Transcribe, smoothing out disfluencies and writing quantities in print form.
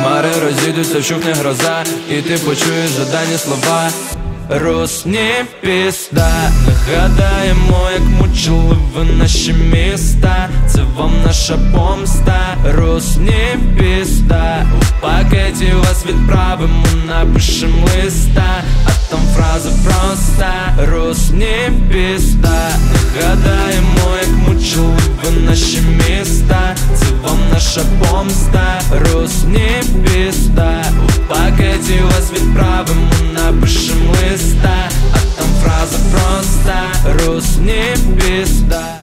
Хмари розійдуться, вщухне гроза, і ти почуєш жадані слова. Русні пізда, нагадаємо, як мучили ви наші міста. Це вам наша помста. Русні пізда, у пакеті вас відправимо, напишем листа, а там фраза проста. Русні пізда, нагадаємо, як мучили ви наші міста. Це вам наша помста. Русні пізда, у пакеті вас відправимо, напишем листа, а там фраза проста. Русні пізда.